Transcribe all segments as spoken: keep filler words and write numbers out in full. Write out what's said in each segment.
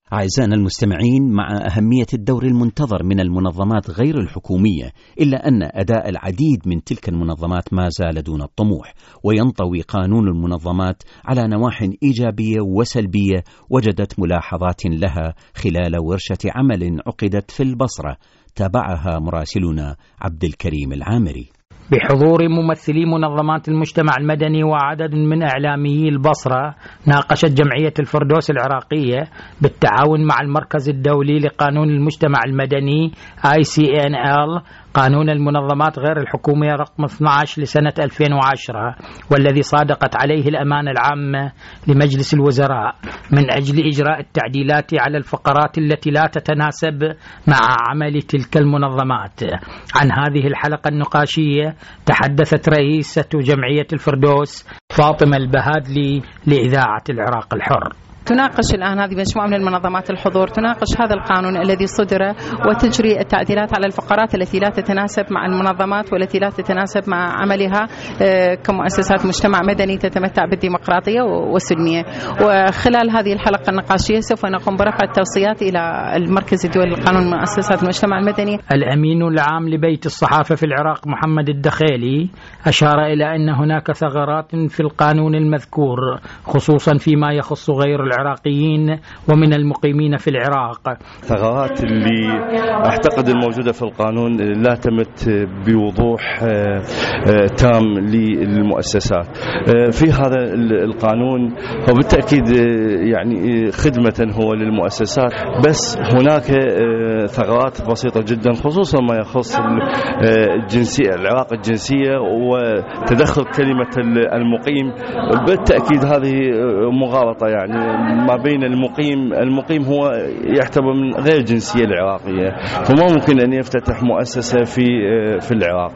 أعزائنا المستمعين، مع أهمية الدور المنتظر من المنظمات غير الحكومية، إلا أن أداء العديد من تلك المنظمات ما زال دون الطموح، وينطوي قانون المنظمات على نواح إيجابية وسلبية وجدت ملاحظات لها خلال ورشة عمل عقدت في البصرة تابعها مراسلنا عبد الكريم العامري بحضور ممثلي منظمات المجتمع المدني وعدد من إعلاميي البصرة. ناقشت جمعية الفردوس العراقية بالتعاون مع المركز الدولي لقانون المجتمع المدني آي سي إن إل قانون المنظمات غير الحكومية رقم اثني عشر لسنة ألفين وعشرة، والذي صادقت عليه الأمانة العامة لمجلس الوزراء من أجل إجراء التعديلات على الفقرات التي لا تتناسب مع عمل تلك المنظمات. عن هذه الحلقة النقاشية تحدثت رئيسة جمعية الفردوس فاطمة البهادلي لإذاعة العراق الحر. تناقش الآن هذه مجموعة من المنظمات الحضور تناقش هذا القانون الذي صدر وتجري التعديلات على الفقرات التي لا تتناسب مع المنظمات والتي لا تتناسب مع عملها كمؤسسات مجتمع مدني تتمتع بالديمقراطية والسلمية. وخلال هذه الحلقة النقاشية سوف نقوم برفع التوصيات إلى المركز الدولي لقانون مؤسسات المجتمع المدني. الأمين العام لبيت الصحافة في العراق محمد الدخيلي أشار إلى أن هناك ثغرات في القانون المذكور، خصوصا فيما يخص غير العراقيين ومن المقيمين في العراق. ثغرات اللي أعتقد الموجودة في القانون لا تمت بوضوح تام للمؤسسات في هذا القانون، وبالتأكيد يعني خدمة هو للمؤسسات، بس هناك ثغرات بسيطة جدا خصوصا ما يخص الجنسية، العلاقة الجنسية وتدخل كلمة المقيم. بالتأكيد هذه مغالطة، يعني ما بين المقيم المقيم هو يعتبر من غير الجنسية العراقية، فما ممكن أن يفتتح مؤسسة في في العراق.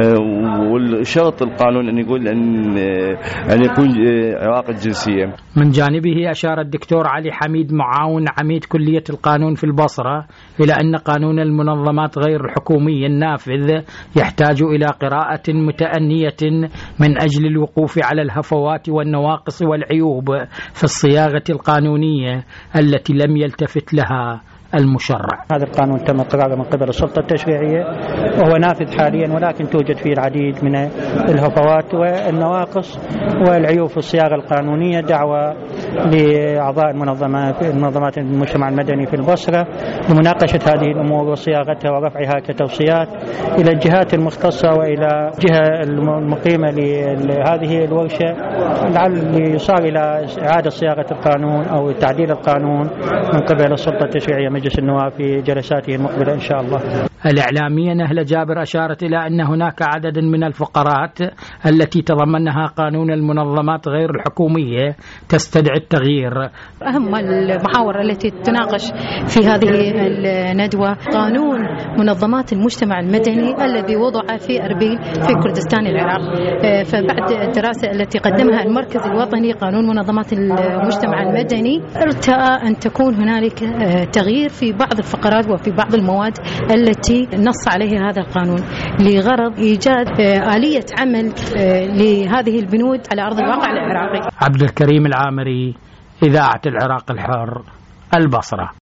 والشرط القانون أن يقول أن أن يكون عراق الجنسية. من جانبه أشار الدكتور علي حميد معاون عميد كلية القانون في البصرة إلى أن قانون المنظمات غير الحكومية النافذ يحتاج إلى قراءة متأنية من أجل الوقوف على الهفوات والنواقص والعيوب في الصياغة القانونية التي لم يلتفت لها المشرع. هذا القانون تم قراره من قبل السلطة التشريعية وهو نافذ حاليا، ولكن توجد فيه العديد من الهفوات والنواقص والعيوب في الصياغة القانونية. دعوة لأعضاء المنظمات المنظمات المجتمع المدني في البصرة لمناقشة هذه الأمور وصياغتها ورفعها كتوصيات إلى الجهات المختصة وإلى الجهة المقيمة لهذه الورشة، لعل يصار إلى إعادة صياغة القانون أو تعديل القانون من قبل السلطة التشريعية مجلس النواب في جلساته المقبلة إن شاء الله. الإعلامية نهلة جابر أشارت إلى أن هناك عدد من الفقرات التي تضمنها قانون المنظمات غير الحكومية تستدعي التغيير. أهم المحاور التي تناقش في هذه الندوة قانون منظمات المجتمع المدني الذي وضع في أربيل في كردستان العراق. فبعد الدراسة التي قدمها المركز الوطني قانون منظمات المجتمع المدني ارتأى أن تكون هنالك تغيير في بعض الفقرات وفي بعض المواد التي نص عليها هذا القانون لغرض إيجاد آلية عمل لهذه البنود على أرض الواقع العراقي. عبد الكريم العامري، إذاعة العراق الحر، البصرة.